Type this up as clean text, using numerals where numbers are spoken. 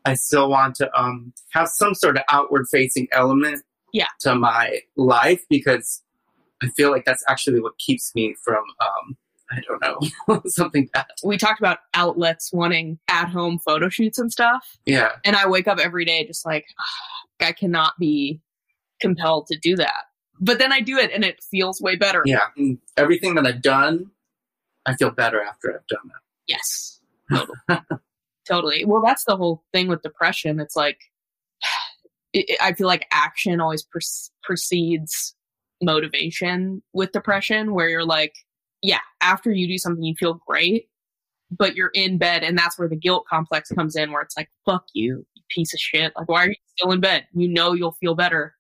I still want to have some sort of outward facing element to my life, because I feel like that's actually what keeps me from, I don't know, something bad. We talked about outlets wanting at-home photo shoots and stuff. Yeah. And I wake up every day just like, I cannot be compelled to do that. But then I do it and it feels way better. Yeah. And everything that I've done, I feel better after I've done that. Yes. Totally. Totally. Well, that's the whole thing with depression. It's like, I feel like action always precedes motivation with depression, where you're like, yeah, after you do something, you feel great, but you're in bed. And that's where the guilt complex comes in, where it's like, fuck you, you piece of shit. Like, why are you still in bed? You know, you'll feel better.